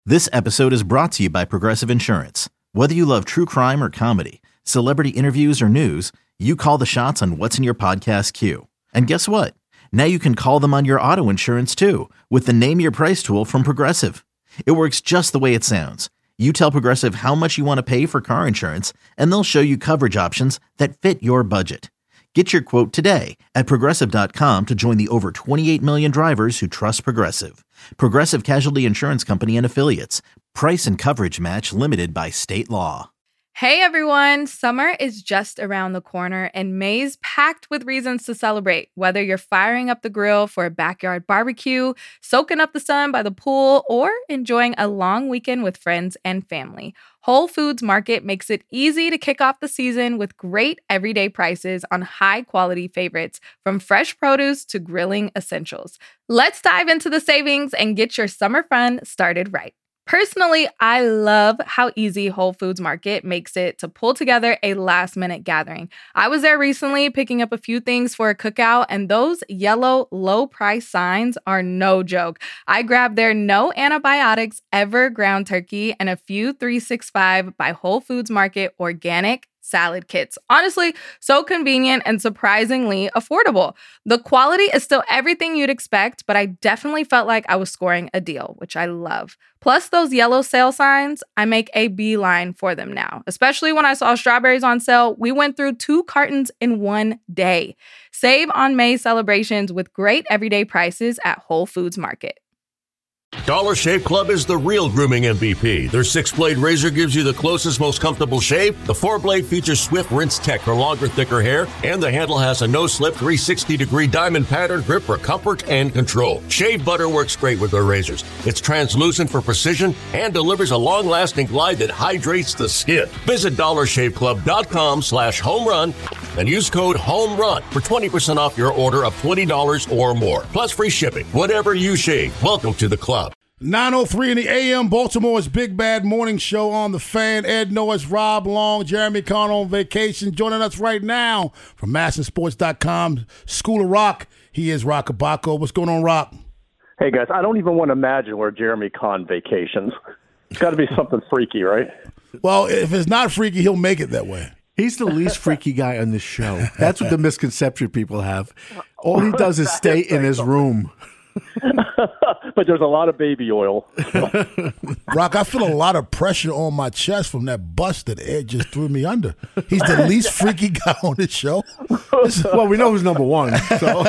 This episode is brought to you by Progressive Insurance. Whether you love true crime or comedy, celebrity interviews or news, you call the shots on what's in your podcast queue. And guess what? Now you can call them on your auto insurance too with the Name Your Price tool from Progressive. It works just the way it sounds. You tell Progressive how much you want to pay for car insurance, and they'll show you coverage options that fit your budget. Get your quote today at Progressive.com to join the over 28 million drivers who trust Progressive. Progressive Casualty Insurance Company and Affiliates. Price and coverage match limited by state law. Hey everyone, summer is just around the corner and May's packed with reasons to celebrate. Whether you're firing up the grill for a backyard barbecue, soaking up the sun by the pool, or enjoying a long weekend with friends and family, Whole Foods Market makes it easy to kick off the season with great everyday prices on high-quality favorites, from fresh produce to grilling essentials. Let's dive into the savings and get your summer fun started right. Personally, I love how easy Whole Foods Market makes it to pull together a last-minute gathering. I was there recently picking up a few things for a cookout, and those yellow low-price signs are no joke. I grabbed their no antibiotics ever ground turkey and a few 365 by Whole Foods Market organic salad kits. Honestly, so convenient and surprisingly affordable. The quality is still everything you'd expect, but I definitely felt like I was scoring a deal, which I love. Plus those yellow sale signs, I make a beeline for them now. Especially when I saw strawberries on sale, we went through 2 cartons in one day. Save on May celebrations with great everyday prices at Whole Foods Market. Dollar Shave Club is the real grooming MVP. Their 6-blade razor gives you the closest, most comfortable shave. The 4-blade features Swift Rinse Tech for longer, thicker hair. And the handle has a no-slip 360-degree diamond pattern grip for comfort and control. Shave butter works great with their razors. It's translucent for precision and delivers a long-lasting glide that hydrates the skin. Visit DollarShaveClub.com/homerun and use code HOMERUN for 20% off your order of $20 or more. Plus free shipping. Whatever you shave, welcome to the club. 9:03 in the a.m. Baltimore's Big Bad Morning Show on The Fan. Ed Norris, Rob Long, Jeremy Conn on vacation. Joining us right now from MASNsports.com, School of Rock. He is Rock Abaco. What's going on, Rock? Hey, guys, I don't even want to imagine where Jeremy Conn vacations. It's got to be something freaky, right? Well, if it's not freaky, he'll make it that way. He's the least freaky guy on this show. That's what the misconception people have. All he does is stay in his room. But there's a lot of baby oil. Rock, I feel a lot of pressure on my chest from that bus that Ed just threw me under. He's the least freaky guy on this show. Well, we know who's number one. So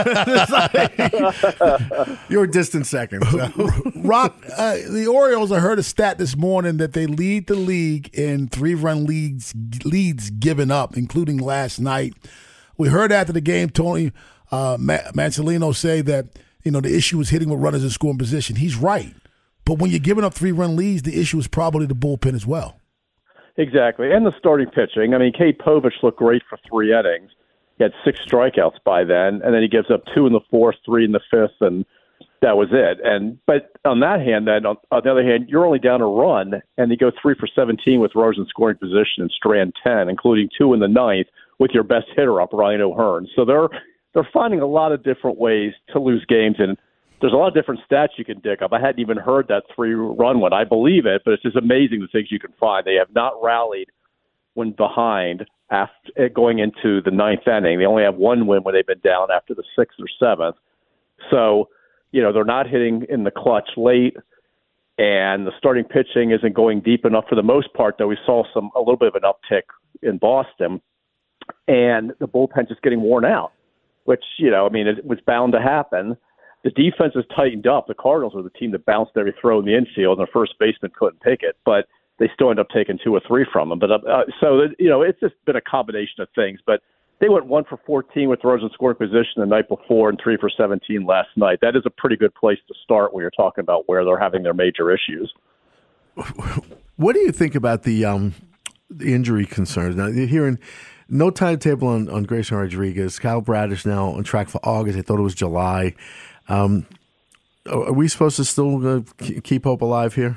you're a distant second. So. Rock, the Orioles, I heard a stat this morning that they lead the league in 3-run leads given up, including last night. We heard after the game Tony Mansolino say that the issue is hitting with runners in scoring position. He's right. But when you're giving up 3-run leads, the issue is probably the bullpen as well. Exactly. And the starting pitching. I mean, Kate Povich looked great for 3 innings. He had 6 strikeouts by then, and then he gives up 2 in the 4th, 3 in the 5th, and that was it. But on that hand, then, on the other hand, you're only down a run, and you go 3 for 17 with runners in scoring position and strand 10, including 2 in the 9th with your best hitter up, Ryan O'Hearn. So they're finding a lot of different ways to lose games, and there's a lot of different stats you can dig up. I hadn't even heard that 3-run one. I believe it, but it's just amazing the things you can find. They have not rallied when behind after going into the 9th inning. They only have 1 win when they've been down after the 6th or 7th. So, they're not hitting in the clutch late, and the starting pitching isn't going deep enough for the most part, though we saw a little bit of an uptick in Boston, and the bullpen just getting worn out. Which, it was bound to happen. The defense has tightened up. The Cardinals were the team that bounced every throw in the infield, and their first baseman couldn't pick it. But they still ended up taking 2 or 3 from them. But it's just been a combination of things. But they went 1 for 14 with runners in scoring position the night before and 3 for 17 last night. That is a pretty good place to start when you're talking about where they're having their major issues. What do you think about the injury concerns? Now, you're hearing no timetable on Grayson Rodriguez. Kyle Bradish now on track for August. I thought it was July. Are we supposed to still keep hope alive here?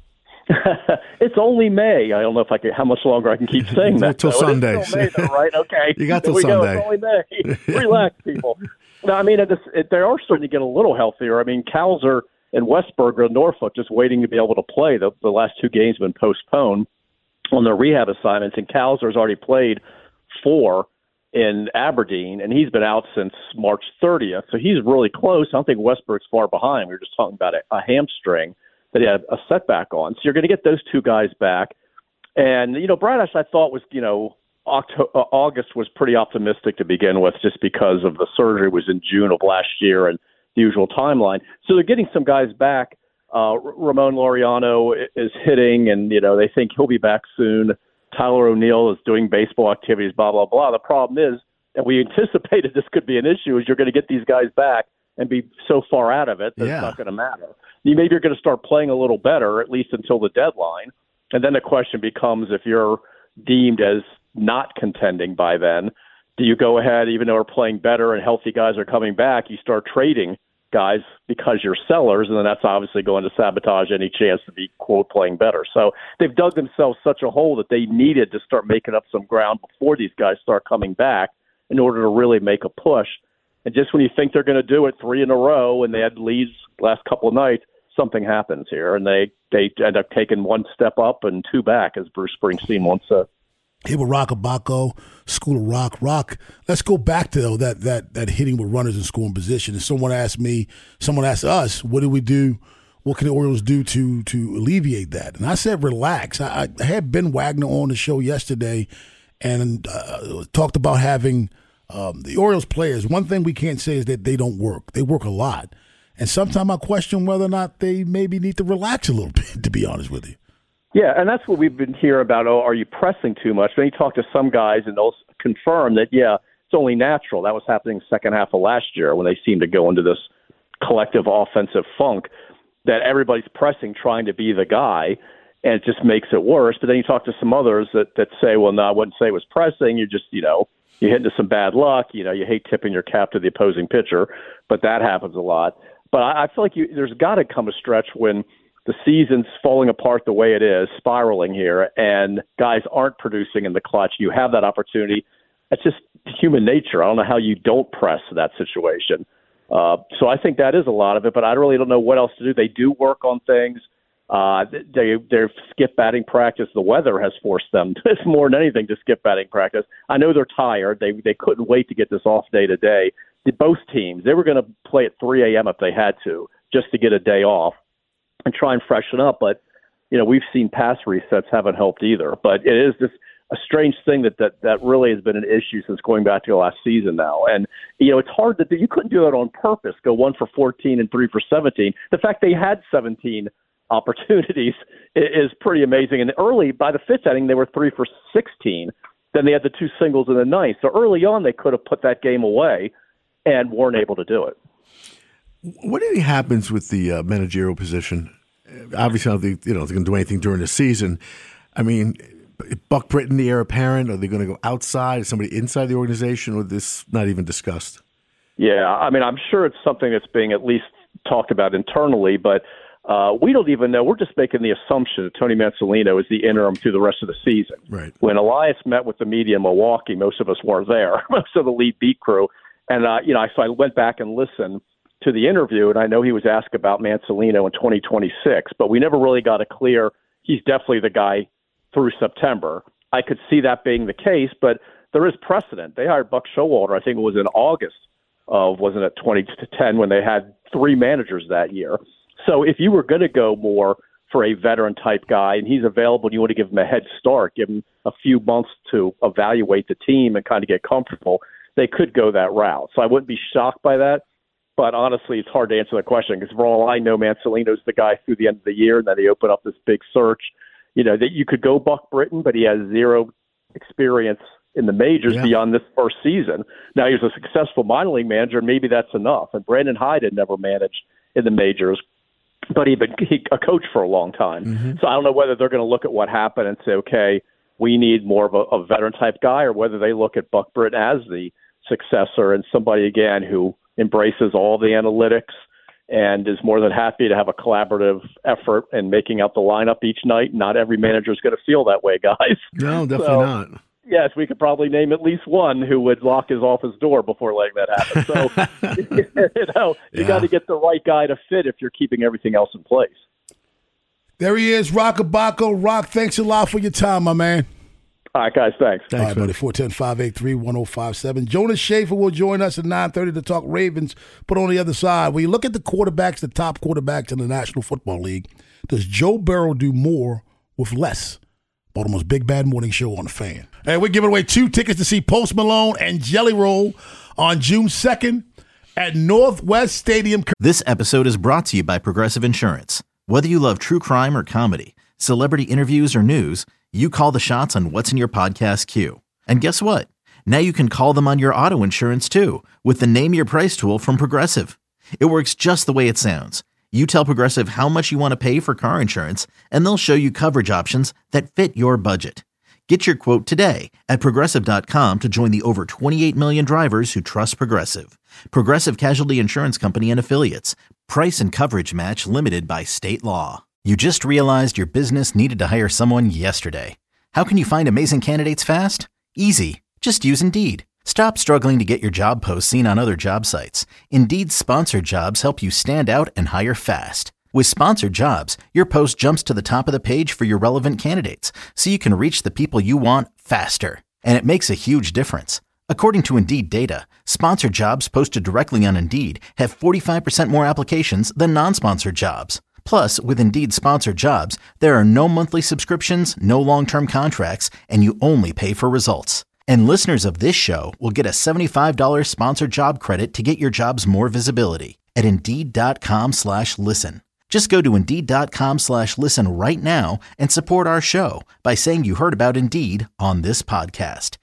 It's only May. I don't know how much longer I can keep saying that. Till Sunday. It's still May, though, right? Okay. You got till Go. Sunday. It's only May. Relax, people. No, I mean, they are starting to get a little healthier. I mean, Cowser, and Westburg or Norfolk just waiting to be able to play. The last 2 games have been postponed on their rehab assignments, and Kalzer's already played 4 in Aberdeen, and he's been out since March 30th. So he's really close. I don't think Westburg's far behind. We were just talking about a hamstring that he had a setback on. So you're going to get those 2 guys back. And, Bradish, I thought was, August was pretty optimistic to begin with just because of the surgery was in June of last year and the usual timeline. So they're getting some guys back. Ramon Laureano is hitting, and, they think he'll be back soon. Tyler O'Neill is doing baseball activities, blah, blah, blah. The problem is, and we anticipated this could be an issue, is you're going to get these guys back and be so far out of it that it's not going to matter. Maybe you're going to start playing a little better, at least until the deadline. And then the question becomes, if you're deemed as not contending by then, do you go ahead, even though we're playing better and healthy guys are coming back, you start trading guys because you're sellers, and then that's obviously going to sabotage any chance to be, quote, playing better. So they've dug themselves such a hole that they needed to start making up some ground before these guys start coming back in order to really make a push. And just when you think they're going to do it 3 in a row and they had leads last couple of nights, something happens here, and they end up taking 1 step up and 2 back, as Bruce Springsteen once said. Here with Rock Abaco, School of Rock. Rock, let's go back to that hitting with runners in scoring position. And someone asked us, what do we do? What can the Orioles do to alleviate that? And I said, relax. I had Ben Wagner on the show yesterday and talked about having the Orioles players. One thing we can't say is that they don't work. They work a lot. And sometimes I question whether or not they maybe need to relax a little bit, to be honest with you. Yeah, and that's what we've been hearing about. Oh, are you pressing too much? Then you talk to some guys, and they'll confirm that, it's only natural. That was happening second half of last year when they seemed to go into this collective offensive funk, that everybody's pressing, trying to be the guy, and it just makes it worse. But then you talk to some others that say, well, no, I wouldn't say it was pressing. You just, you hit into some bad luck. You hate tipping your cap to the opposing pitcher, but that happens a lot. But I feel like there's got to come a stretch when the season's falling apart the way it is, spiraling here, and guys aren't producing in the clutch. You have that opportunity. It's just human nature. I don't know how you don't press that situation. So I think that is a lot of it, but I really don't know what else to do. They do work on things. They've skipped batting practice. The weather has forced them, more than anything, to skip batting practice. I know they're tired. They couldn't wait to get this off day today. Both teams, they were going to play at 3 a.m. if they had to, just to get a day off and try and freshen up. But, we've seen pass resets haven't helped either. But it is just a strange thing that really has been an issue since going back to the last season now. And, it's hard to do. You couldn't do that on purpose, go 1 for 14 and 3 for 17. The fact they had 17 opportunities is pretty amazing. And early, by the 5th inning, they were 3 for 16. Then they had the 2 singles in the 9th. So early on, they could have put that game away and weren't able to do it. What do you think happens with the managerial position? Obviously, I don't think they're going to do anything during the season. I mean, Buck Britton, the heir apparent, are they going to go outside? Is somebody inside the organization, or this not even discussed? Yeah, I mean, I'm sure it's something that's being at least talked about internally, but we don't even know. We're just making the assumption that Tony Mansolino is the interim through the rest of the season. Right. When Elias met with the media in Milwaukee, most of us weren't there, most of the lead beat crew. And, so I went back and listened to the interview, and I know he was asked about Mansolino in 2026, but we never really got a clear, he's definitely the guy through September. I could see that being the case, but there is precedent. They hired Buck Showalter, I think it was in August of, wasn't it 2010, when they had 3 managers that year. So if you were going to go more for a veteran-type guy, and he's available, and you want to give him a head start, give him a few months to evaluate the team and kind of get comfortable, they could go that route. So I wouldn't be shocked by that. But honestly, it's hard to answer that question because for all I know, Mansolino's the guy through the end of the year, and then they open up this big search. That you could go Buck Britton, but he has 0 experience in the majors beyond this first season. Now, he was a successful minor league manager, and maybe that's enough. And Brandon Hyde had never managed in the majors, but he a coach for a long time. Mm-hmm. So I don't know whether they're going to look at what happened and say, okay, we need more of a veteran-type guy, or whether they look at Buck Britton as the successor and somebody, again, who embraces all the analytics and is more than happy to have a collaborative effort in making out the lineup each night. Not every manager is going to feel that way, guys. No, definitely not. Yes, we could probably name at least one who would lock his office door before letting that happen. So, you got to get the right guy to fit if you're keeping everything else in place. There he is, Roch Kubatko. Roch, thanks a lot for your time, my man. All right, guys, thanks. All right, buddy, 410-583-1057. Jonas Shaffer will join us at 9:30 to talk Ravens. But on the other side, when you look at the quarterbacks, the top quarterbacks in the National Football League, does Joe Burrow do more with less? Baltimore's Big Bad Morning Show on The Fan. And we're giving away 2 tickets to see Post Malone and Jelly Roll on June 2nd at Northwest Stadium. This episode is brought to you by Progressive Insurance. Whether you love true crime or comedy, celebrity interviews or news, you call the shots on what's in your podcast queue. And guess what? Now you can call them on your auto insurance too with the Name Your Price tool from Progressive. It works just the way it sounds. You tell Progressive how much you want to pay for car insurance, and they'll show you coverage options that fit your budget. Get your quote today at Progressive.com to join the over 28 million drivers who trust Progressive. Progressive Casualty Insurance Company and Affiliates. Price and coverage match limited by state law. You just realized your business needed to hire someone yesterday. How can you find amazing candidates fast? Easy. Just use Indeed. Stop struggling to get your job posts seen on other job sites. Indeed's sponsored jobs help you stand out and hire fast. With sponsored jobs, your post jumps to the top of the page for your relevant candidates, so you can reach the people you want faster. And it makes a huge difference. According to Indeed data, sponsored jobs posted directly on Indeed have 45% more applications than non-sponsored jobs. Plus, with Indeed sponsored jobs, there are no monthly subscriptions, no long-term contracts, and you only pay for results. And listeners of this show will get a $75 sponsored job credit to get your jobs more visibility at Indeed.com/listen. Just go to Indeed.com/listen right now and support our show by saying you heard about Indeed on this podcast.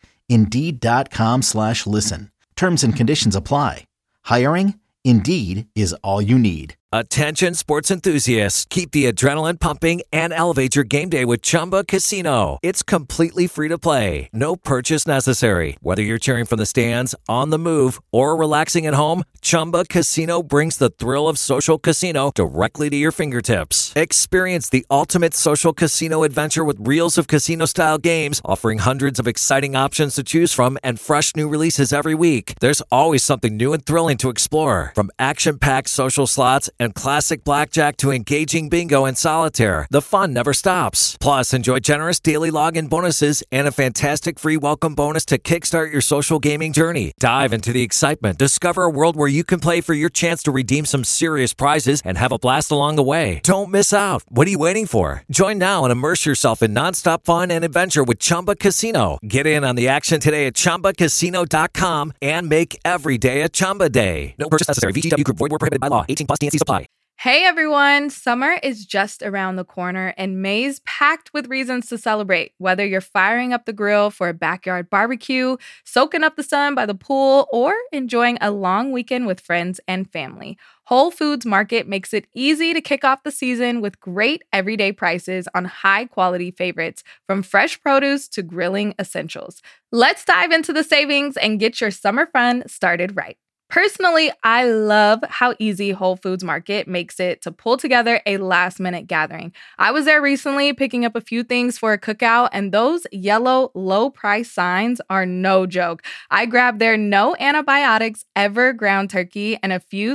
Indeed.com/listen. Terms and conditions apply. Hiring? Indeed is all you need. Attention sports enthusiasts, keep the adrenaline pumping and elevate your game day with Chumba Casino. It's completely free to play. No purchase necessary. Whether you're cheering from the stands, on the move, or relaxing at home, Chumba Casino brings the thrill of social casino directly to your fingertips. Experience the ultimate social casino adventure with reels of casino-style games, offering hundreds of exciting options to choose from and fresh new releases every week. There's always something new and thrilling to explore. From action-packed social slots and classic blackjack to engaging bingo and solitaire, the fun never stops. Plus, enjoy generous daily login bonuses and a fantastic free welcome bonus to kickstart your social gaming journey. Dive into the excitement. Discover a world where you can play for your chance to redeem some serious prizes and have a blast along the way. Don't miss out. What are you waiting for? Join now and immerse yourself in nonstop fun and adventure with Chumba Casino. Get in on the action today at ChumbaCasino.com and make every day a Chumba day. No purchase necessary. VGW Group. Void where prohibited by law. 18+ TNC supply. Hey everyone, summer is just around the corner and May's packed with reasons to celebrate. Whether you're firing up the grill for a backyard barbecue, soaking up the sun by the pool, or enjoying a long weekend with friends and family, Whole Foods Market makes it easy to kick off the season with great everyday prices on high-quality favorites, from fresh produce to grilling essentials. Let's dive into the savings and get your summer fun started right. Personally, I love how easy Whole Foods Market makes it to pull together a last-minute gathering. I was there recently picking up a few things for a cookout, and those yellow low-price signs are no joke. I grabbed their no antibiotics ever ground turkey and a few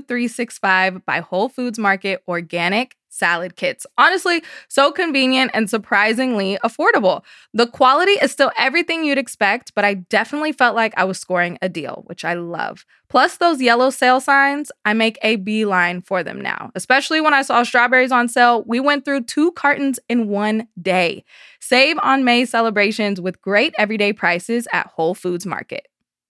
365 by Whole Foods Market organic salad kits. Honestly, so convenient and surprisingly affordable. The quality is still everything you'd expect, but I definitely felt like I was scoring a deal, which I love. Plus, those yellow sale signs, I make a beeline for them now. Especially when I saw strawberries on sale, we went through 2 cartons in one day. Save on May celebrations with great everyday prices at Whole Foods Market.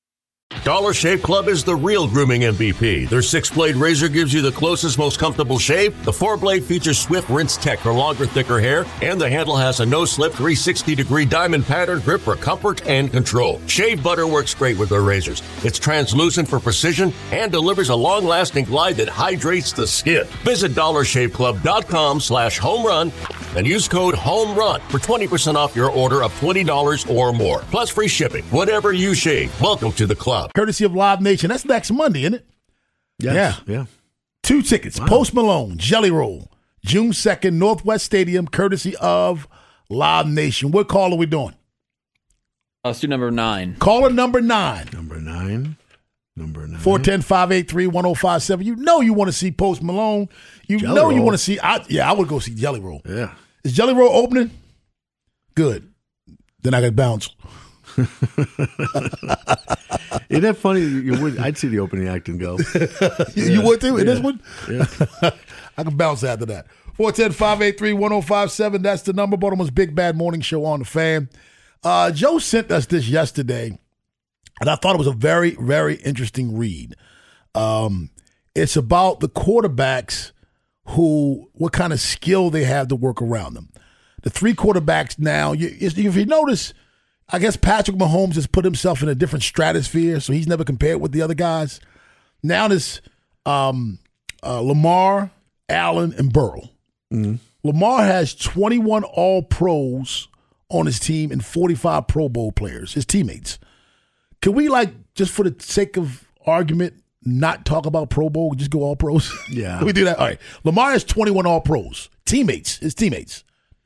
Dollar Shave Club is the real grooming MVP. Their 6-blade razor gives you the closest, most comfortable shave. The 4-blade features Swift Rinse Tech for longer, thicker hair, and the handle has a no-slip 360-degree diamond pattern grip for comfort and control. Shave butter works great with their razors. It's translucent for precision and delivers a long-lasting glide that hydrates the skin. Visit DollarShaveClub.com/homerun and use code HOMERUN for 20% off your order of $20 or more. Plus free shipping. Whatever you shave, welcome to the club. Courtesy of Live Nation. That's next Monday, isn't it? Yes. Yeah. 2 tickets. Wow. Post Malone, Jelly Roll, June 2nd, Northwest Stadium, courtesy of Live Nation. What call are we doing? Let's do number 9. Caller number 9. Number 9. 410-583-1057. You know you want to see Post Malone. You Jelly know Roll. you want to see. I would go see Jelly Roll. Yeah. Is Jelly Roll opening? Good. Then I got to bounce. Isn't that funny? I'd see the opening act and go. You would too in this one? Yeah. I can bounce after that. 410-583-1057. That's the number. Baltimore's Big Bad Morning Show on the Fan. Joe sent us this yesterday, and I thought it was a very, very interesting read. It's about the quarterbacks what kind of skill they have to work around them. The 3 quarterbacks now, if you notice, I guess Patrick Mahomes has put himself in a different stratosphere, so he's never compared with the other guys. Now there's Lamar, Allen, and Burrow. Mm-hmm. Lamar has 21 All-Pros on his team and 45 Pro Bowl players, his teammates. Can we, just for the sake of argument, not talk about Pro Bowl, just go All-Pros? Yeah. Can we do that? All right. Lamar has 21 All-Pros. His teammates.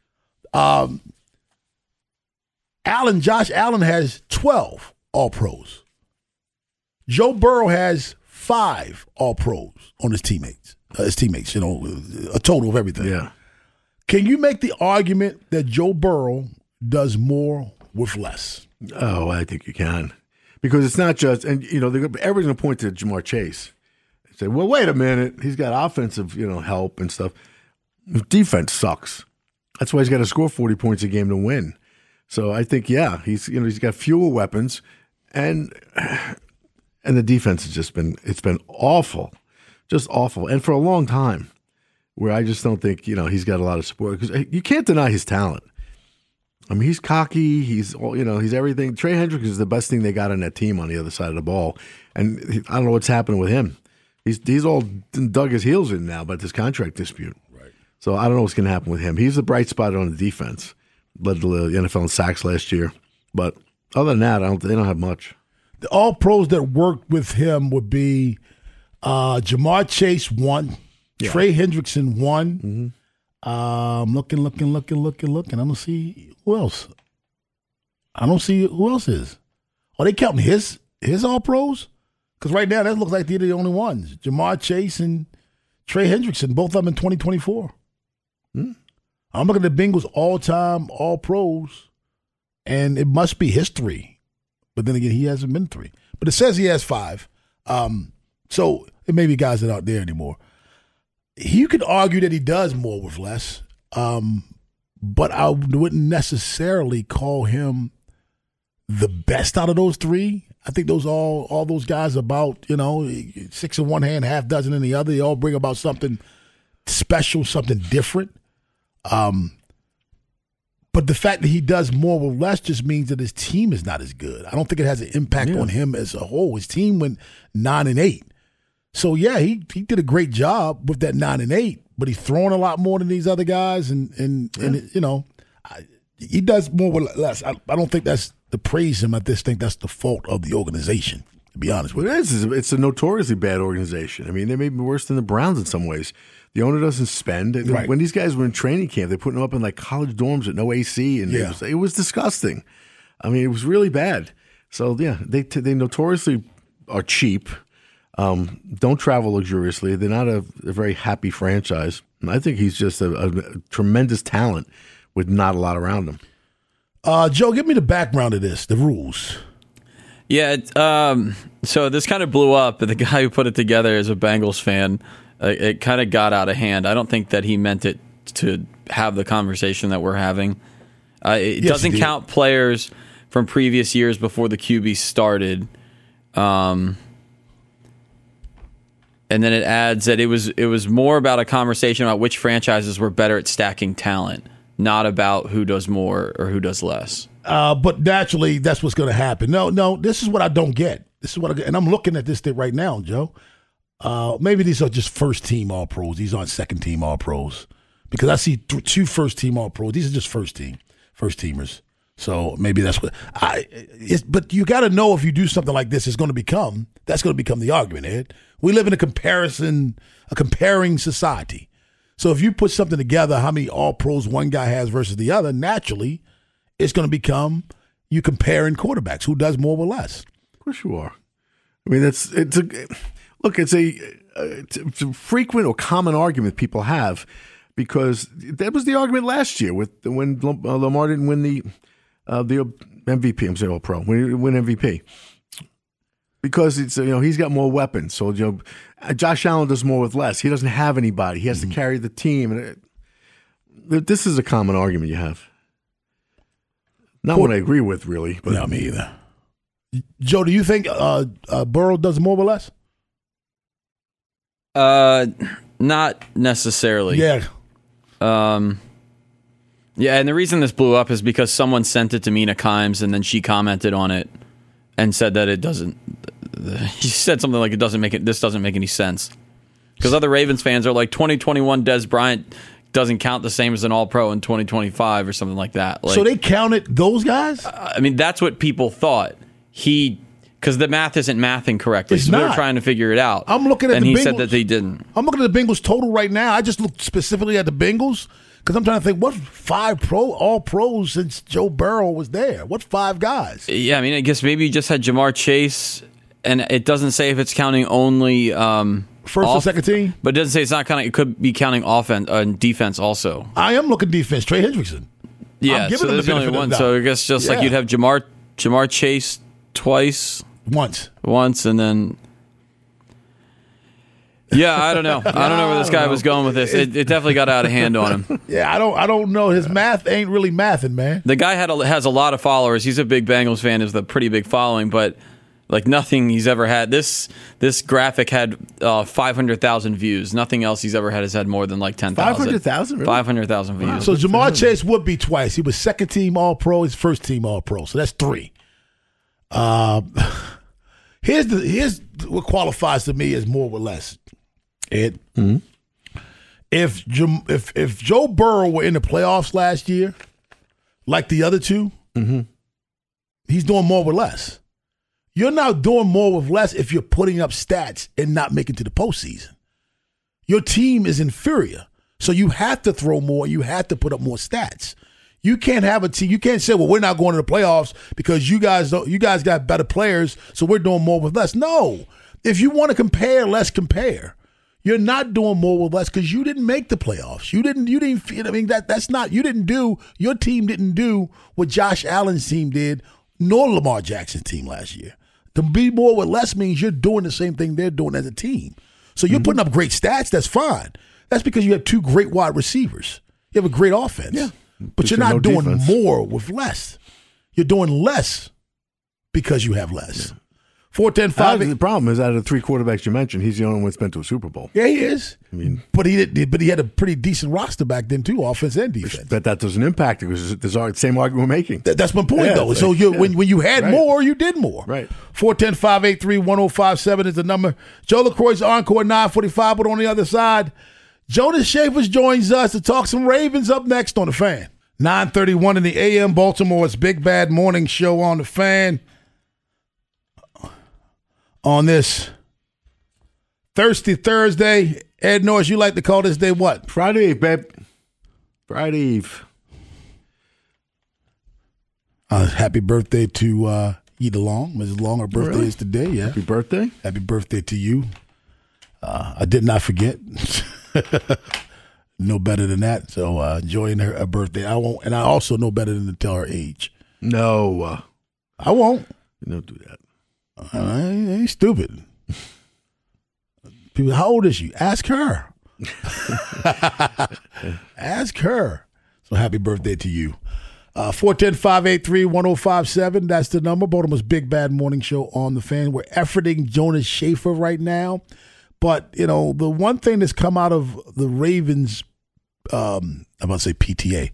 Josh Allen has 12 All-Pros. Joe Burrow has 5 All-Pros on his teammates, a total of everything. Yeah. Can you make the argument that Joe Burrow does more with less? Oh, I think you can. Because it's not just, and everybody's going to point to Jamar Chase. Say, well, wait a minute. He's got offensive, help and stuff. Defense sucks. That's why he's got to score 40 points a game to win. So I think, he's got fewer weapons, and the defense has it's been awful, just awful, and for a long time. Where I just don't think he's got a lot of support, because you can't deny his talent. I mean, he's cocky. He's everything. Trey Hendricks is the best thing they got on that team on the other side of the ball, and I don't know what's happening with him. He's all dug his heels in now about this contract dispute. Right. So I don't know what's going to happen with him. He's the bright spot on the defense. Led the NFL in sacks last year, but other than that, they don't have much. The All Pros that worked with him would be Jamar Chase 1, Trey Hendrickson 1. Mm-hmm. Looking. I don't see who else. I don't see who else is. Are they counting his All Pros? Because right now that looks like they're the only ones. Jamar Chase and Trey Hendrickson, both of them in 2024. I'm looking at the Bengals all-time All-Pros, and it must be history. But then again, he hasn't been 3. But it says he has 5. So it may be guys that aren't there anymore. You could argue that he does more with less, but I wouldn't necessarily call him the best out of those 3. I think all those guys about 6 in one hand, half dozen in the other. They all bring about something special, something different. But the fact that he does more with less just means that his team is not as good. I don't think it has an impact on him as a whole. His team went 9-8. So he did a great job with that 9-8, but he's throwing a lot more than these other guys, and he does more with less. I don't think that's to praise him. I just think that's the fault of the organization, to be honest with you. It's a notoriously bad organization. I mean, they may be worse than the Browns in some ways. The owner doesn't spend. Right. When these guys were in training camp, they're putting them up in college dorms with no AC, and it was disgusting. I mean, it was really bad. So they notoriously are cheap. Don't travel luxuriously. They're not a very happy franchise. And I think he's just a tremendous talent with not a lot around him. Joe, give me the background of this, the rules. Yeah, so this kind of blew up, but the guy who put it together is a Bengals fan. It kind of got out of hand. I don't think that he meant it to have the conversation that we're having. It doesn't count players from previous years before the QB started. And then it adds that it was more about a conversation about which franchises were better at stacking talent, not about who does more or who does less. But naturally, that's what's going to happen. No, this is what I don't get. And I'm looking at this thing right now, Joe. Maybe these are just first-team All-Pros. These aren't second-team All-Pros. Because I see 2 first-team All-Pros. These are just first-teamers. So maybe that's what but you got to know if you do something like this, that's going to become the argument, Ed. We live in a comparing society. So if you put something together, how many All-Pros one guy has versus the other, naturally, it's going to become, you comparing quarterbacks. Who does more with less? Of course you are. I mean, it's a frequent or common argument people have, because that was the argument last year when Lamar didn't win the MVP. I'm saying All Pro. When he win MVP, because it's he's got more weapons. So Josh Allen does more with less. He doesn't have anybody. He has to carry the team. And this is a common argument you have. Not one I agree with, really. But no, me either. Joe, do you think Burrow does more with less? Not necessarily. Yeah. Yeah, and the reason this blew up is because someone sent it to Mina Kimes, and then she commented on it and said that it doesn't. She said something like, this doesn't make any sense. Because other Ravens fans are like, 2021 Dez Bryant doesn't count the same as an All-Pro in 2025 or something like that. So they counted those guys? I mean, that's what people thought. Because the math isn't mathing correctly. It's so not. they're trying to figure it out. I'm looking at and the he Bengals. said that they didn't. I'm looking at the Bengals total right now. I just looked specifically at the Bengals because I'm trying to think, what 5 All-Pros since Joe Burrow was there? What 5 guys? Yeah, I mean, I guess maybe you just had Jamar Chase, and it doesn't say if it's counting only first or second team, but it doesn't say it's not counting. It could be counting offense and defense also. I am looking defense. Trey Hendrickson. Yeah, so there's the only one. So I guess just like you'd have Jamar Chase twice, once, and then. Yeah, I don't know. I don't know where this guy was going with this. It definitely got out of hand on him. Yeah, I don't know. His math ain't really mathing, man. The guy has a lot of followers. He's a big Bengals fan. Has a pretty big following, but like nothing he's ever had. This graphic had 500,000 views. Nothing else he's ever had has had more than like 10,000. 500,000? Really? 500,000 views. Wow. So Jamar Chase would be twice. He was second team All-Pro. He's first team All-Pro. So that's 3. Here's what qualifies to me as more or less. Ed, if Joe Burrow were in the playoffs last year, like the other two, he's doing more with less. You're not doing more with less if you're putting up stats and not making it to the postseason. Your team is inferior, so you have to throw more. You have to put up more stats. You can't have a team. You can't say, "Well, we're not going to the playoffs because you guys got better players, so we're doing more with less." No, if you want to compare, let's compare. You're not doing more with less because you didn't make the playoffs. You didn't. I mean, that's not. You didn't do. Your team didn't do what Josh Allen's team did, nor Lamar Jackson's team last year. To be more with less means you're doing the same thing they're doing as a team. So you're putting up great stats. That's fine. That's because you have 2 great wide receivers. You have a great offense. Yeah, but you're not doing more with less. You're doing less because you have less. 4-10-5. The problem is, out of the 3 quarterbacks you mentioned, he's the only one that's been to a Super Bowl. Yeah, he is. I mean, but he had a pretty decent roster back then too, offense and defense. But that doesn't impact it because it's the same argument we're making. That's my point, though. So when you had more, you did more. Right. 410-583-1057 is the number. Joe LaCroix's Encore 945, but on the other side, Jonas Schaefer joins us to talk some Ravens up next on The Fan. 9:31 in the AM, Baltimore's Big Bad Morning Show on The Fan. On this Thirsty Thursday, Ed Norris, you like to call this day what? Friday Eve, babe. Friday Eve. Happy birthday to Eda Long. Mrs. Long, her birthday is today. Yeah. Happy birthday. Happy birthday to you. I did not forget. No better than that. So enjoying her birthday. I won't, and I also know better than to tell her age. No. I won't. You don't do that. I ain't stupid. People, how old is she? Ask her. Ask her. So happy birthday to you. 410-583-1057. That's the number. Baltimore's Big Bad Morning Show on The Fan. We're efforting Jonas Schaefer right now. But, the one thing that's come out of the Ravens, I'm about to say PTA,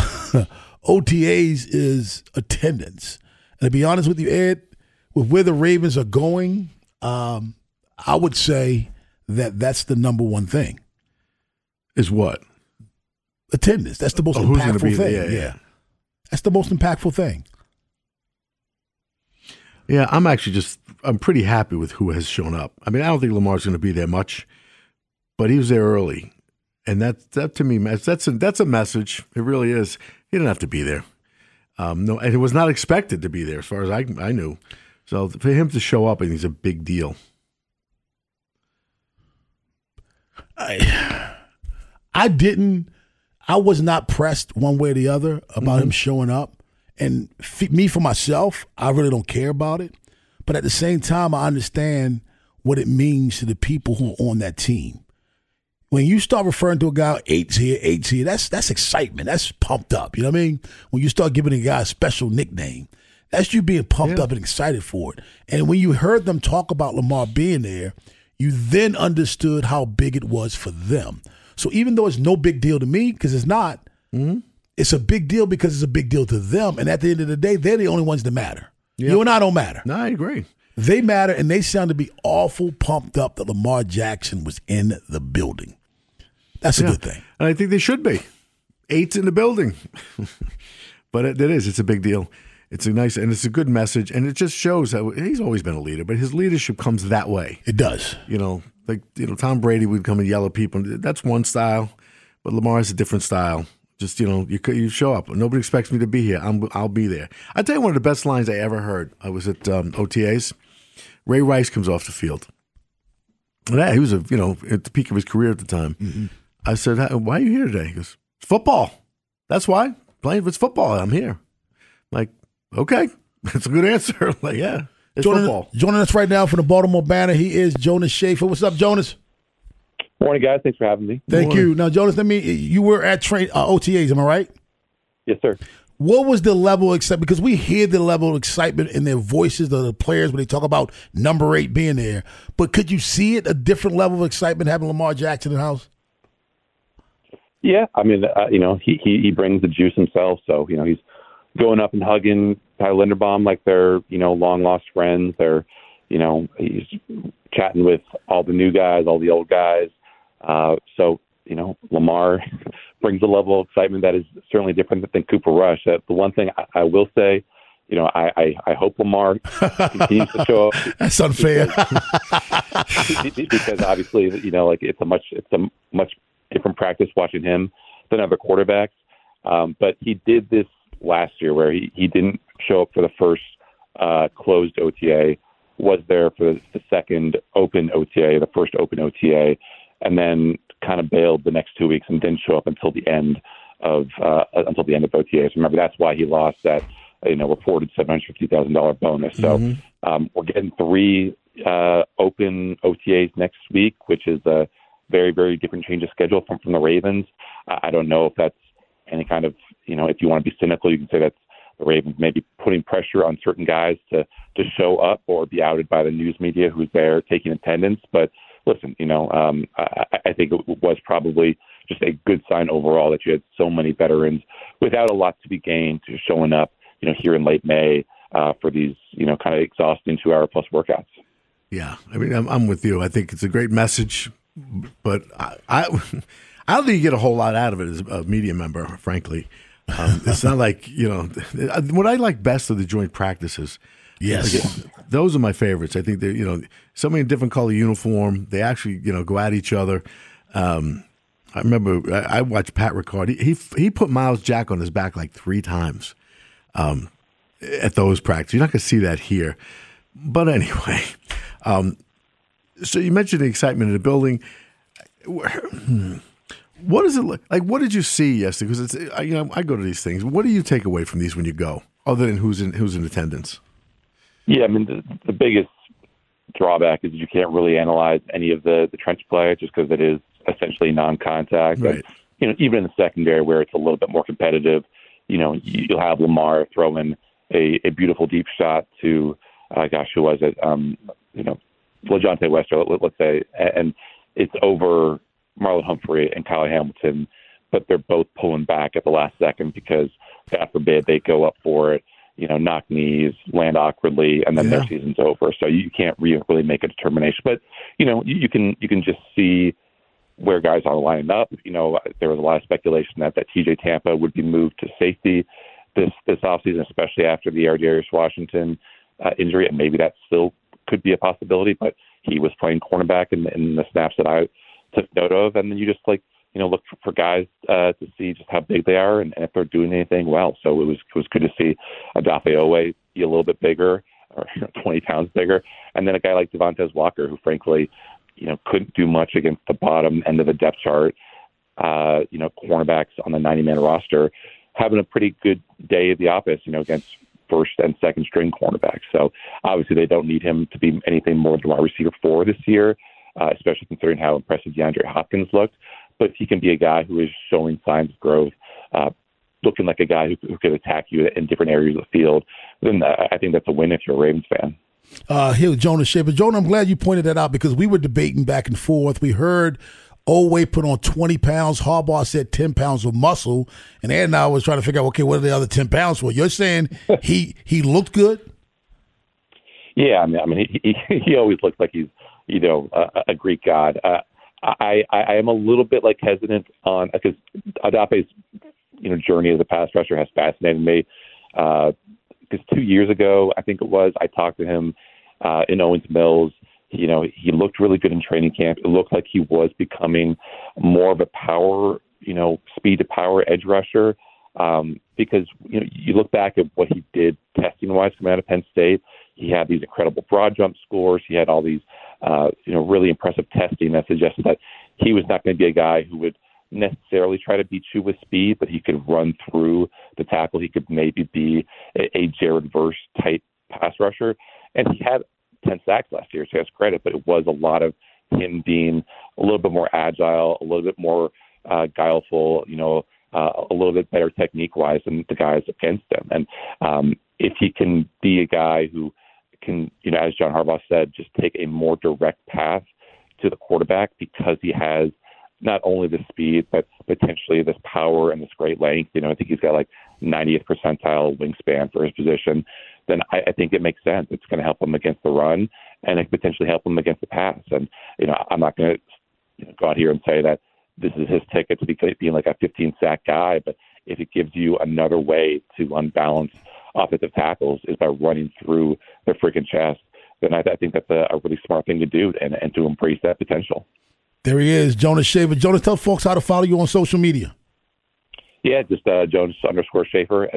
OTAs is attendance. And to be honest with you, Ed, with where the Ravens are going, I would say that's the number one thing. Is what? Attendance. That's the most impactful thing. Yeah. That's the most impactful thing. Yeah, I'm pretty happy with who has shown up. I mean, I don't think Lamar's going to be there much, but he was there early. And that to me, that's a message. It really is. He didn't have to be there. No, and it was not expected to be there, as far as I knew. So for him to show up, I think is a big deal. I was not pressed one way or the other about him showing up. And me, for myself, I really don't care about it. But at the same time, I understand what it means to the people who are on that team. When you start referring to a guy, eight's here, that's excitement. That's pumped up. You know what I mean? When you start giving a guy a special nickname, that's you being pumped up and excited for it. And when you heard them talk about Lamar being there, you then understood how big it was for them. So even though it's no big deal to me, because it's not, it's a big deal because it's a big deal to them. And at the end of the day, they're the only ones that matter. Yep. You and I don't matter. No, I agree. They matter, and they sound to be awful pumped up that Lamar Jackson was in the building. That's a good thing. And I think they should be. 8's in the building. But it is. It's a big deal. It's a good message, and it just shows that he's always been a leader, but his leadership comes that way. It does. Tom Brady would come and yell at people. That's one style, but Lamar has a different style. Just, you show up. Nobody expects me to be here. I'll be there. I'll tell you one of the best lines I ever heard. I was at OTAs. Ray Rice comes off the field. And he was, at the peak of his career at the time. Mm-hmm. I said, why are you here today? He goes, it's football. That's why. If it's football, I'm here. Like, okay. That's a good answer. Like, yeah, it's football. Joining us right now from the Baltimore Banner, he is Jonas Shaffer. What's up, Jonas? Morning, guys. Thanks for having me. Thank you. Now, Jonas, you were at OTAs, am I right? Yes, sir. What was the level of excitement? Because we hear the level of excitement in their voices of the players when they talk about number 8 being there. But could you see it, a different level of excitement having Lamar Jackson in the house? Yeah, I mean, he brings the juice himself. So, he's going up and hugging Tyler Linderbaum like they're, long lost friends. They're, he's chatting with all the new guys, all the old guys. So, Lamar brings a level of excitement that is certainly different than Cooper Rush. The one thing I will say, I hope Lamar continues to show up. That's unfair. Because obviously, it's a much different practice watching him than other quarterbacks. But he did this last year where he didn't show up for the first closed OTA, was there for the second open OTA, the first open OTA, and then kind of bailed the next 2 weeks and didn't show up until the end of OTAs. Remember, that's why he lost that reported $750,000 bonus. So we're getting 3 open OTAs next week, which is a very, very different change of schedule from the Ravens. I don't know if that's any kind of, if you want to be cynical, you can say that's the Ravens maybe putting pressure on certain guys to show up or be outed by the news media who's there taking attendance. But listen, I think it was probably just a good sign overall that you had so many veterans without a lot to be gained to showing up, here in late May for these, kind of exhausting 2-hour-plus workouts. Yeah, I mean, I'm with you. I think it's a great message, but I don't think you get a whole lot out of it as a media member, frankly. It's not like, what I like best are the joint practices. Yes. Those are my favorites. I think they're, somebody in a different color uniform. They actually, go at each other. I remember I watched Pat Ricard. He put Miles Jack on his back like 3 times at those practices. You're not going to see that here. But anyway, so you mentioned the excitement in the building. What is it like? What did you see yesterday? Because it's, I go to these things. What do you take away from these when you go, other than who's in attendance? Yeah, I mean, the biggest drawback is you can't really analyze any of the trench play just because it is essentially non-contact. Right. And, even in the secondary where it's a little bit more competitive, you'll have Lamar throw in a beautiful deep shot to, who was it? LaJohntay Wester, let's say, and it's over Marlon Humphrey and Kyle Hamilton, but they're both pulling back at the last second because, God forbid, they go up for it, knock knees, land awkwardly, and then their season's over. So you can't really make a determination. But, you can just see where guys are lining up. There was a lot of speculation that TJ Tampa would be moved to safety this offseason, especially after the Darius Washington injury, and maybe that still could be a possibility, but he was playing cornerback in the snaps that I took note of, and then you just look for guys to see just how big they are and if they're doing anything well. So it was good to see Odafe Oweh be a little bit bigger, or 20 pounds bigger, and then a guy like Devontae Walker, who frankly, couldn't do much against the bottom end of the depth chart. Cornerbacks on the 90-man roster having a pretty good day at the office, against first and second string cornerbacks. So obviously they don't need him to be anything more than wide receiver 4 this year, especially considering how impressive DeAndre Hopkins looked. But if he can be a guy who is showing signs of growth, looking like a guy who could attack you in different areas of the field, then I think that's a win if you're a Ravens fan. Here's Jonas Shaffer. Jonah, I'm glad you pointed that out because we were debating back and forth. We heard Oweh put on 20 pounds. Harbaugh said 10 pounds of muscle. And Ed and I was trying to figure out, okay, what are the other 10 pounds for? You're saying he looked good? Yeah, I mean, he always looks like he's, a Greek god. I am a little bit hesitant on, because Adafe's journey as a pass rusher has fascinated me. Because 2 years ago, I think it was, I talked to him in Owens Mills. He looked really good in training camp. It looked like he was becoming more of a power, speed to power edge rusher. Because you look back at what he did testing wise coming out of Penn State. He had these incredible broad jump scores. He had all these really impressive testing that suggested that he was not going to be a guy who would necessarily try to beat you with speed, but he could run through the tackle. He could maybe be a Jared Verse type pass rusher. And he had 10 sacks last year, so he has credit, but it was a lot of him being a little bit more agile, a little bit more guileful, a little bit better technique-wise than the guys against him. And if he can be a guy who can, as John Harbaugh said, just take a more direct path to the quarterback because he has not only the speed, but potentially this power and this great length. I think he's got 90th percentile wingspan for his position. Then I think it makes sense. It's going to help him against the run, and it could potentially help him against the pass. And I'm not going to go out here and say that this is his ticket to being like a 15-sack guy, but if it gives you another way to unbalance offensive tackles is by running through their freaking chest, then I think that's a really smart thing to do and to embrace that potential. There he is, Jonas Shaffer. Jonas, tell folks how to follow you on social media. Yeah, just Jonas_Shaffer,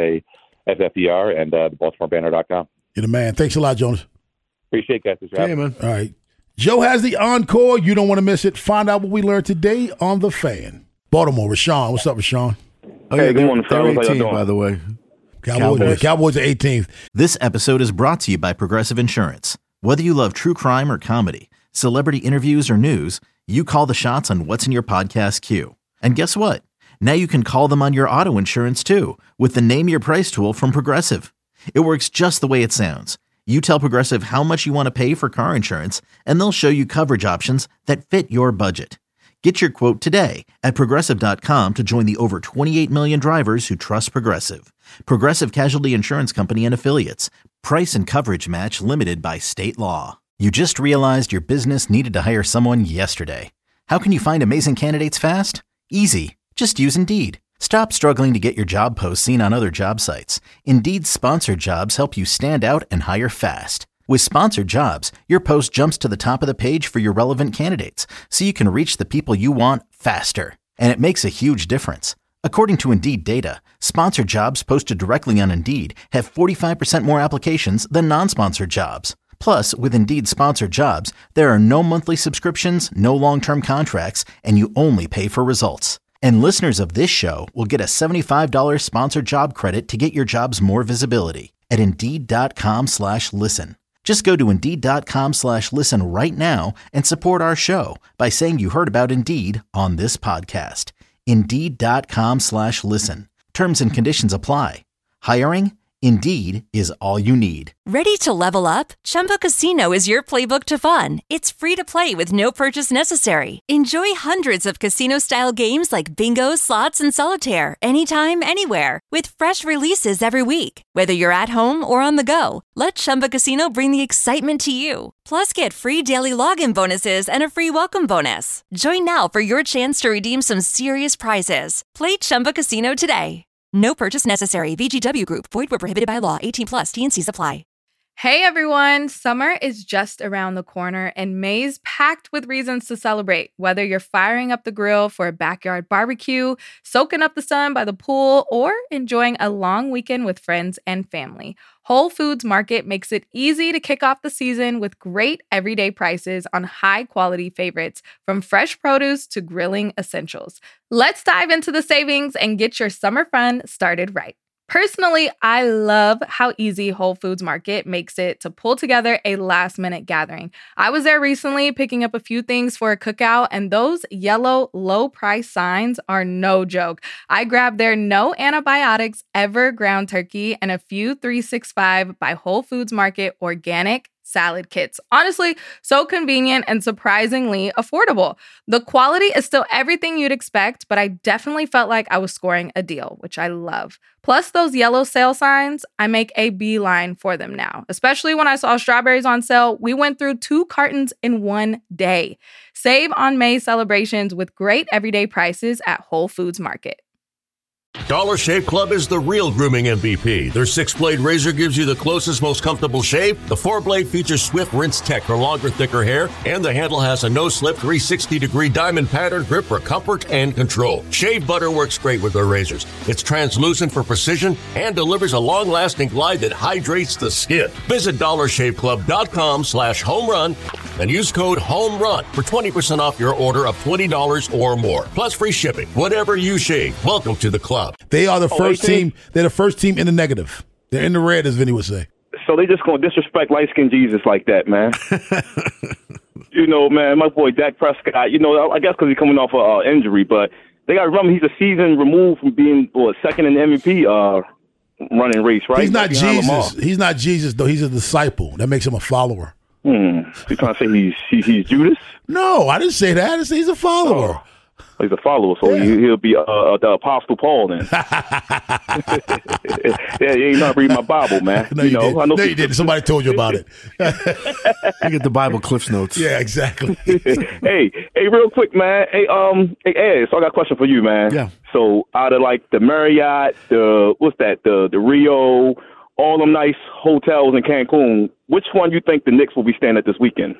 SHAFFER, and the BaltimoreBanner.com. You're the man. Thanks a lot, Jonas. Appreciate it, guys. Hey, man. All right. Joe has the encore. You don't want to miss it. Find out what we learned today on The Fan. Baltimore, Rashawn. What's up, Rashawn? Oh, yeah, good morning, fellas. They're 18, by the way. Cowboys are 18th. This episode is brought to you by Progressive Insurance. Whether you love true crime or comedy, celebrity interviews or news, you call the shots on what's in your podcast queue. And guess what? Now you can call them on your auto insurance too with the Name Your Price tool from Progressive. It works just the way it sounds. You tell Progressive how much you want to pay for car insurance, and they'll show you coverage options that fit your budget. Get your quote today at Progressive.com to join the over 28 million drivers who trust Progressive. Progressive Casualty Insurance Company and Affiliates. Price and coverage match limited by state law. You just realized your business needed to hire someone yesterday. How can you find amazing candidates fast? Easy. Just use Indeed. Stop struggling to get your job posts seen on other job sites. Indeed's sponsored jobs help you stand out and hire fast. With sponsored jobs, your post jumps to the top of the page for your relevant candidates, so you can reach the people you want faster. And it makes a huge difference. According to Indeed data, sponsored jobs posted directly on Indeed have 45% more applications than non-sponsored jobs. Plus, with Indeed sponsored jobs, there are no monthly subscriptions, no long-term contracts, and you only pay for results. And listeners of this show will get a $75 sponsored job credit to get your jobs more visibility at Indeed.com/listen. Just go to Indeed.com/listen right now and support our show by saying you heard about Indeed on this podcast. Indeed.com/listen. Terms and conditions apply. Hiring? Indeed is all you need. Ready to level up? Chumba Casino is your playbook to fun. It's free to play with no purchase necessary. Enjoy hundreds of casino-style games like bingo, slots, and solitaire anytime, anywhere with fresh releases every week. Whether you're at home or on the go, let Chumba Casino bring the excitement to you. Plus, get free daily login bonuses and a free welcome bonus. Join now for your chance to redeem some serious prizes. Play Chumba Casino today. No purchase necessary. VGW Group. Void where prohibited by law. 18+. T&Cs apply. Hey everyone, summer is just around the corner and May's packed with reasons to celebrate. Whether you're firing up the grill for a backyard barbecue, soaking up the sun by the pool, or enjoying a long weekend with friends and family, Whole Foods Market makes it easy to kick off the season with great everyday prices on high-quality favorites, from fresh produce to grilling essentials. Let's dive into the savings and get your summer fun started right. Personally, I love how easy Whole Foods Market makes it to pull together a last-minute gathering. I was there recently picking up a few things for a cookout, and those yellow low-price signs are no joke. I grabbed their no antibiotics ever ground turkey and a few 365 by Whole Foods Market organic salad kits. Honestly, so convenient and surprisingly affordable. The quality is still everything you'd expect, but I definitely felt like I was scoring a deal, which I love. Plus, those yellow sale signs, I make a beeline for them now. Especially when I saw strawberries on sale, we went through 2 cartons in one day. Save on May celebrations with great everyday prices at Whole Foods Market. Dollar Shave Club is the real grooming MVP. Their 6-blade razor gives you the closest, most comfortable shave. The 4-blade features Swift Rinse Tech for longer, thicker hair. And the handle has a no-slip 360-degree diamond pattern grip for comfort and control. Shave butter works great with their razors. It's translucent for precision and delivers a long-lasting glide that hydrates the skin. Visit dollarshaveclub.com/homerun and use code HOMERUN for 20% off your order of $20 or more. Plus free shipping. Whatever you shave, welcome to the club. They are the first team. They're the first team in the negative. They're in the red, as Vinny would say. So they just going to disrespect light-skinned Jesus like that, man. You know, man, my boy Dak Prescott, you know, I guess because he's coming off an injury, but they got to remember he's a season removed from being second in the MVP running race, right? He's not Jesus. He's not Jesus, though. He's a disciple. That makes him a follower. You trying to say he's Judas? No, I didn't say that. I didn't say he's a follower. He's a follower, so he'll be the Apostle Paul then. Yeah, you ain't not reading my Bible, man. No, you didn't. No, you didn't. Somebody told you about it. You get the Bible Cliff's Notes. Yeah, exactly. hey, real quick, man. Hey, Ed, so I got a question for you, man. Yeah. So out of like the Marriott, the Rio, all them nice hotels in Cancun, which one you think the Knicks will be staying at this weekend?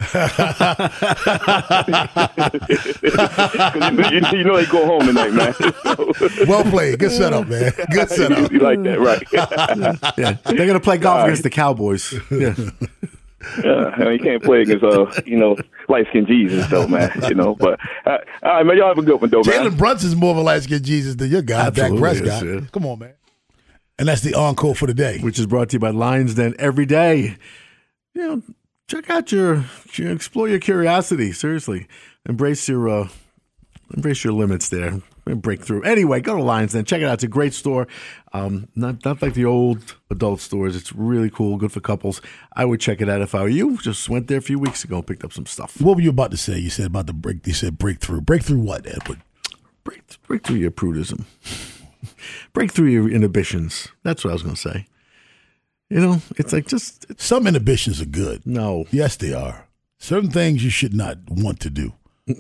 you know they go home tonight, man. Well played. Good setup, man. Good setup. You like that, right? Yeah. They're going to play golf against the Cowboys. Yeah. Yeah, you can't play against, light-skinned Jesus, though, man. But all right, man, y'all have a good one, though, man. Jalen Brunson's more of a light-skinned Jesus than your guy, Dak Prescott. Yeah. Come on, man. And that's the encore for the day, which is brought to you by Lions Den every day. Check out explore your curiosity. Seriously, embrace your limits there. Break through. Anyway, go to Lions Den. Check it out. It's a great store. Not like the old adult stores. It's really cool. Good for couples. I would check it out if I were you. Just went there a few weeks ago and picked up some stuff. What were you about to say? You said about the break. You said breakthrough. Breakthrough what, Edward? Break through your prudism. Break through your inhibitions. That's what I was going to say. It's like some inhibitions are good. No. Yes, they are. Certain things you should not want to do.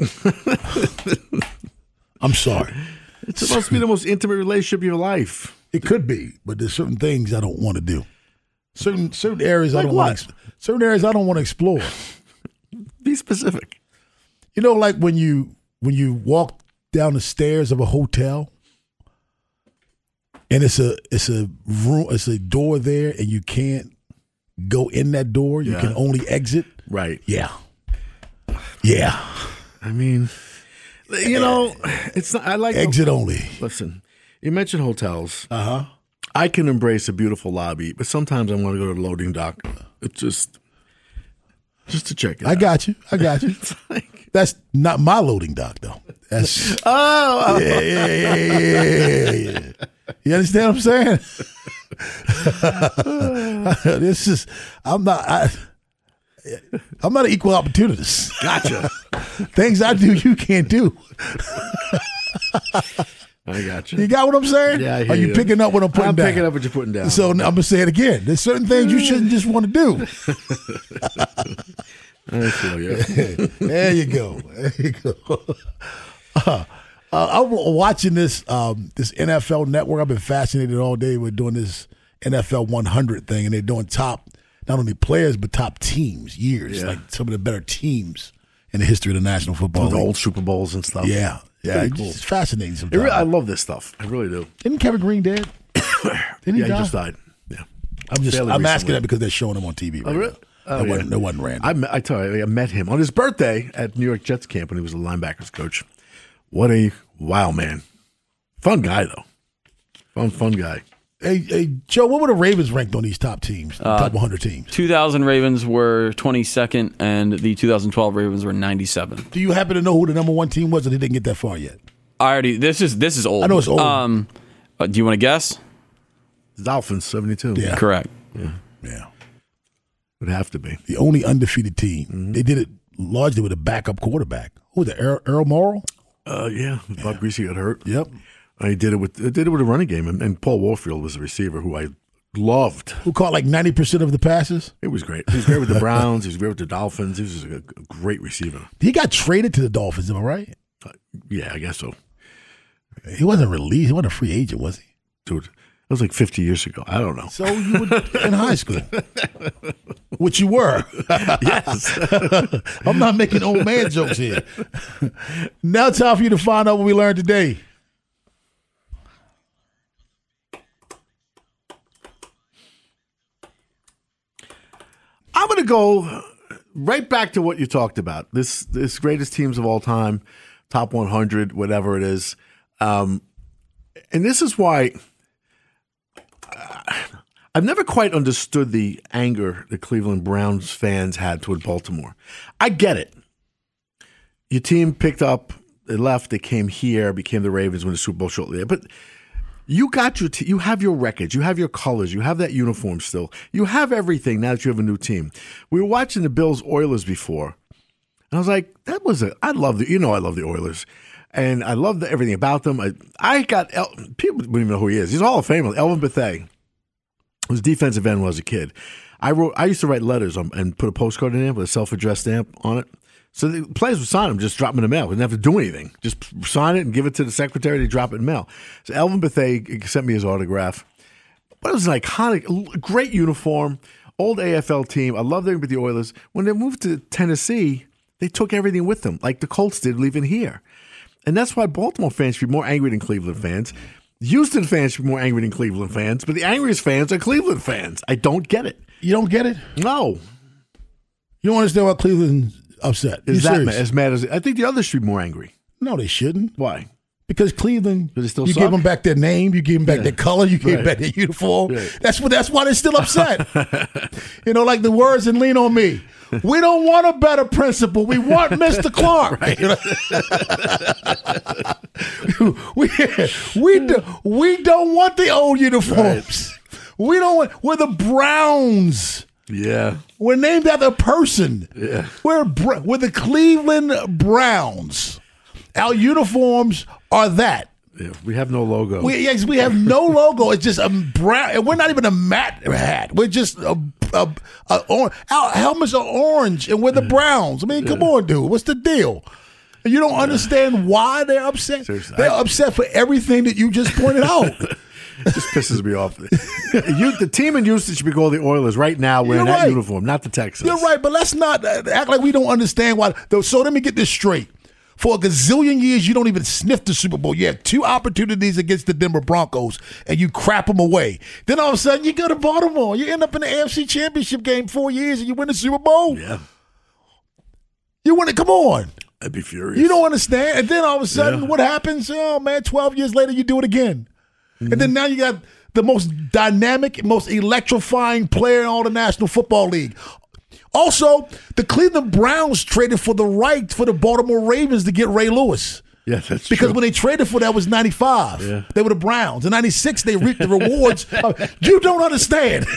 I'm sorry. It's supposed to be the most intimate relationship of your life. It could be, but there's certain things I don't want to do. Certain areas like I don't want. Certain areas I don't want to explore. Be specific. Like when you walk down the stairs of a hotel. And it's a room, it's a door there, and you can't go in that door. You can only exit. Right. Yeah. I mean, it's not. I like exit only. Listen, you mentioned hotels. I can embrace a beautiful lobby, but sometimes I want to go to the loading dock. It's just to check it out. I got you. That's not my loading dock, though. That's yeah. You understand what I'm saying? I'm not an equal opportunist. Gotcha. Things I do, you can't do. I got you. You got what I'm saying? Yeah, I hear Are you picking up what I'm putting down? I'm picking up what you're putting down. So I'm going to say it again. There's certain things you shouldn't just want to do. I feel you. There you go. I'm watching this NFL Network. I've been fascinated all day with doing this NFL 100 thing, and they're doing top not only players but top teams. Years, like some of the better teams in the history of the National Football League. The old Super Bowls and stuff. Yeah. Cool. It's fascinating sometimes. I love this stuff. I really do. Isn't Kevin Green dead? Didn't he die? He just died. Yeah. I'm asking that because they're showing him on TV right really? now. That wasn't random. I tell you, I met him on his birthday at New York Jets camp when he was a linebackers coach. What a wow man. Fun guy, though. Fun guy. Hey, Joe, what were the Ravens ranked on these top teams, top 100 teams? 2000 Ravens were 22nd, and the 2012 Ravens were 97th. Do you happen to know who the number one team was, or they didn't get that far yet? This is old. I know it's old. Do you want to guess? The Dolphins, 72. Yeah. Correct. Yeah. Would have to be. The only undefeated team. Mm-hmm. They did it largely with a backup quarterback. Who was it, Earl Morrall? Bob Greasy got hurt. Yep. I did it with a running game, and Paul Warfield was the receiver who I loved. Who caught like 90% of the passes? It was great. He was great with the Browns. He was great with the Dolphins. He was a great receiver. He got traded to the Dolphins, am I right? Yeah, I guess so. He wasn't released. He wasn't a free agent, was he? Dude, that was like 50 years ago. I don't know. So you were in high school, which you were. Yes. I'm not making old man jokes here. Now time for you to find out what we learned today. I'm going to go right back to what you talked about. This greatest teams of all time, top 100, whatever it is. And this is why I've never quite understood the anger the Cleveland Browns fans had toward Baltimore. I get it. Your team picked up, they left, they came here, became the Ravens, won the Super Bowl shortly there. But you got you have your records, you have your colors, you have that uniform still. You have everything now that you have a new team. We were watching the Bills-Oilers before, and I was like, I love the Oilers. And I love everything about them. People wouldn't even know who he is. He's a Hall of Famer. Elvin Bethea was defensive end when I was a kid. I used to write letters and put a postcard in there with a self-addressed stamp on it. So the players would sign them, just drop them in the mail. We didn't have to do anything. Just sign it and give it to the secretary. They drop it in the mail. So Elvin Bethea sent me his autograph. But it was an iconic, great uniform, old AFL team. I loved everything with the Oilers. When they moved to Tennessee, they took everything with them, like the Colts did leaving here. And that's why Baltimore fans should be more angry than Cleveland fans. Houston fans should be more angry than Cleveland fans. But the angriest fans are Cleveland fans. I don't get it. You don't get it? No. You don't understand why Cleveland's upset. Is that as mad as I think the others should be more angry. No, they shouldn't. Why? Because Cleveland, you suck? Gave them back their name, you gave them back their color, you gave them back their uniform. Right. That's why they're still upset. Like the words in Lean on Me. We don't want a better principal. We want Mr. Clark. Right. we don't want the old uniforms. Right. We don't want. We're the Browns. Yeah. We're named after a person. Yeah. We're the Cleveland Browns. Our uniforms are that. Yeah, we have no logo. We have no logo. It's just a brown. We're not even a matte hat. We're just our helmets are orange, and we're the Browns. I mean, come on, dude. What's the deal? And you don't understand why they're upset. Seriously, they're upset for everything that you just pointed out. It just pisses me off. The team in Houston should be called the Oilers right now wearing that uniform, not the Texans. You're right, but let's not act like we don't understand why. So let me get this straight. For a gazillion years, you don't even sniff the Super Bowl. You have 2 opportunities against the Denver Broncos, and you crap them away. Then all of a sudden, you go to Baltimore. You end up in the AFC Championship game 4 years, and you win the Super Bowl. Yeah. You win it. Come on. I'd be furious. You don't understand. And then all of a sudden, what happens? Oh, man, 12 years later, you do it again. Mm-hmm. And then now you got the most dynamic, most electrifying player in all the National Football League. Also, the Cleveland Browns traded for the right for the Baltimore Ravens to get Ray Lewis. Yeah, that's because true. when they traded for that was 95. Yeah. They were the Browns. In 96, they reaped the rewards. You don't understand.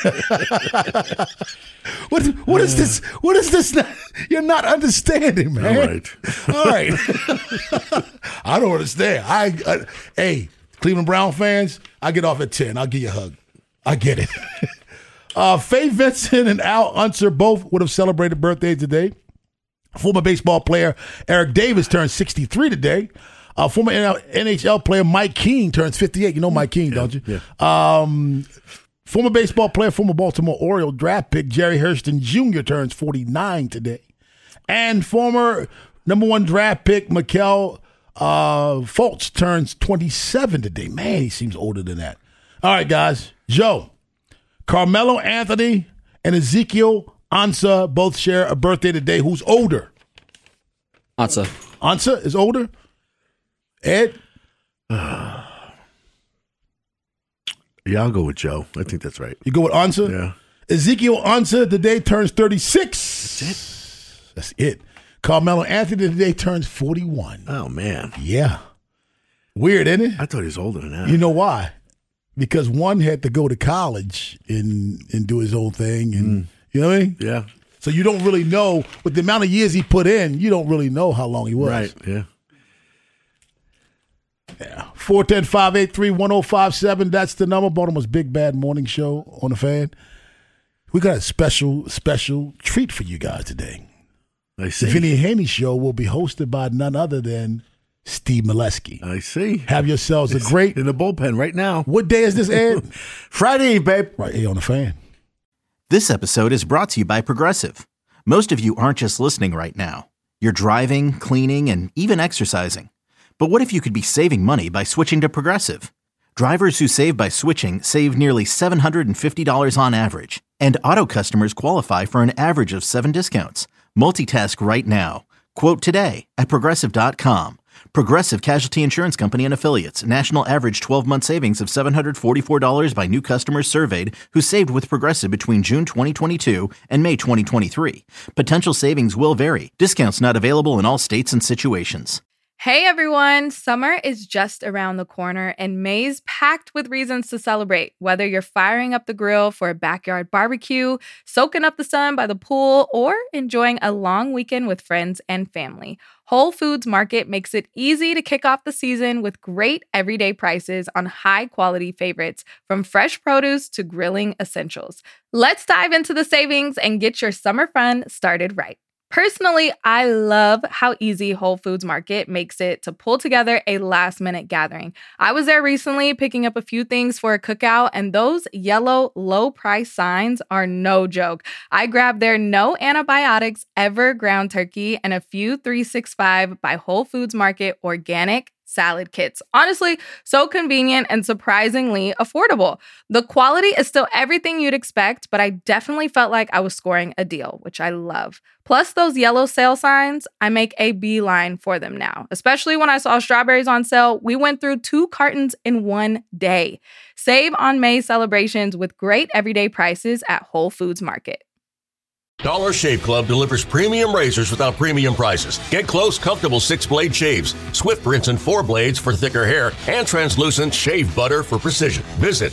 What is this? What is this? You're not understanding, man. All right. I don't understand. Hey, Cleveland Brown fans, I get off at 10. I'll give you a hug. I get it. Faye Vincent and Al Unser both would have celebrated birthdays today. Former baseball player Eric Davis turned 63 today. Former NHL player Mike King turns 58. You know Mike King, don't you? Yeah. Former baseball player, former Baltimore Oriole draft pick Jerry Hurston Jr. turns 49 today. And former number 1 draft pick Mikel Fultz turns 27 today. Man, he seems older than that. All right, guys. Joe, Carmelo Anthony and Ezekiel Ansah both share a birthday today. Who's older? Ansah. Ansah is older? Ed? Yeah, I'll go with Joe. I think that's right. You go with Ansah? Yeah. Ezekiel Ansah today turns 36. That's it. Carmelo Anthony today turns 41. Oh, man. Yeah. Weird, isn't it? I thought he was older than that. You know why? Because one had to go to college and do his own thing. And you know what I mean? Yeah. So you don't really know, with the amount of years he put in, you don't really know how long he was. Right, yeah. Yeah. 410-583-1057. That's the number. Baltimore's Big Bad Morning Show on the Fan. We got a special treat for you guys today. I see. The Vinny Haney Show will be hosted by none other than Steve Molesky. I see. Have yourselves a great... in the bullpen right now. What day is this, Ed? Friday, babe. Right here on the Fan. This episode is brought to you by Progressive. Most of you aren't just listening right now. You're driving, cleaning, and even exercising. But what if you could be saving money by switching to Progressive? Drivers who save by switching save nearly $750 on average. And auto customers qualify for an average of 7 discounts. Multitask right now. Quote today at Progressive.com. Progressive Casualty Insurance Company and Affiliates. National average 12-month savings of $744 by new customers surveyed who saved with Progressive between June 2022 and May 2023. Potential savings will vary. Discounts not available in all states and situations. Hey everyone, summer is just around the corner and May's packed with reasons to celebrate. Whether you're firing up the grill for a backyard barbecue, soaking up the sun by the pool, or enjoying a long weekend with friends and family, Whole Foods Market makes it easy to kick off the season with great everyday prices on high-quality favorites, from fresh produce to grilling essentials. Let's dive into the savings and get your summer fun started right. Personally, I love how easy Whole Foods Market makes it to pull together a last-minute gathering. I was there recently picking up a few things for a cookout, and those yellow low-price signs are no joke. I grabbed their no antibiotics ever ground turkey and a few 365 by Whole Foods Market organic salad kits. Honestly, so convenient and surprisingly affordable. The quality is still everything you'd expect, but I definitely felt like I was scoring a deal, which I love. Plus those yellow sale signs, I make a beeline for them now. Especially when I saw strawberries on sale, we went through 2 cartons in one day. Save on May celebrations with great everyday prices at Whole Foods Market. Dollar Shave Club delivers premium razors without premium prices. Get close, comfortable 6-blade shaves, Swift rinse and 4 blades for thicker hair, and translucent shave butter for precision. Visit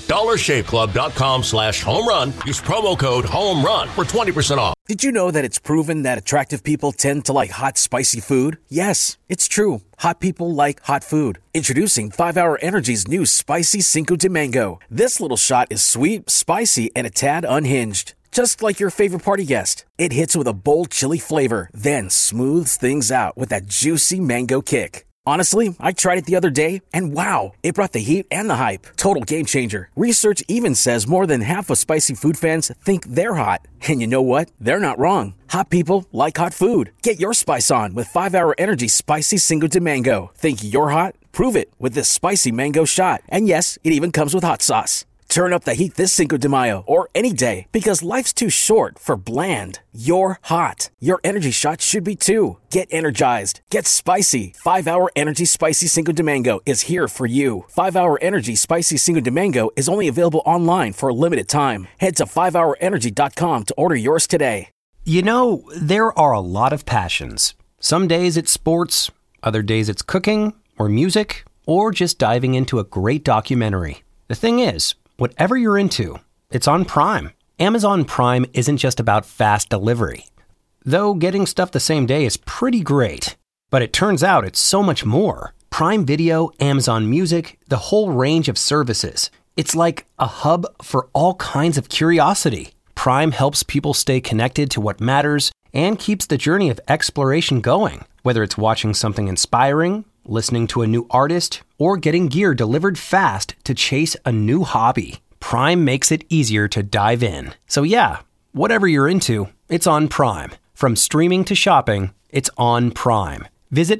dollarshaveclub.com/homerun. Use promo code HOMERUN for 20% off. Did you know that it's proven that attractive people tend to like hot, spicy food? Yes, it's true. Hot people like hot food. Introducing 5-Hour Energy's new Spicy Cinco de Mango. This little shot is sweet, spicy, and a tad unhinged. Just like your favorite party guest. It hits with a bold chili flavor, then smooths things out with that juicy mango kick. Honestly, I tried it the other day, and wow, it brought the heat and the hype. Total game changer. Research even says more than half of spicy food fans think they're hot. And you know what? They're not wrong. Hot people like hot food. Get your spice on with 5-Hour Energy Spicy Cinco de Mango. Think you're hot? Prove it with this spicy mango shot. And yes, it even comes with hot sauce. Turn up the heat this Cinco de Mayo or any day, because life's too short for bland. You're hot. Your energy shot should be too. Get energized. Get spicy. 5-Hour Energy Spicy Cinco de Mango is here for you. 5-Hour Energy Spicy Cinco de Mango is only available online for a limited time. Head to 5hourenergy.com to order yours today. You know, there are a lot of passions. Some days it's sports, other days it's cooking or music, or just diving into a great documentary. The thing is, whatever you're into, it's on Prime. Amazon Prime isn't just about fast delivery. Though getting stuff the same day is pretty great. But it turns out it's so much more. Prime Video, Amazon Music, the whole range of services. It's like a hub for all kinds of curiosity. Prime helps people stay connected to what matters and keeps the journey of exploration going. Whether it's watching something inspiring, listening to a new artist, or getting gear delivered fast to chase a new hobby. Prime makes it easier to dive in. So yeah, whatever you're into, it's on Prime. From streaming to shopping, it's on Prime. Visit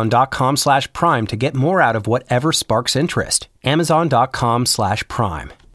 Amazon.com/Prime to get more out of whatever sparks interest. Amazon.com/Prime.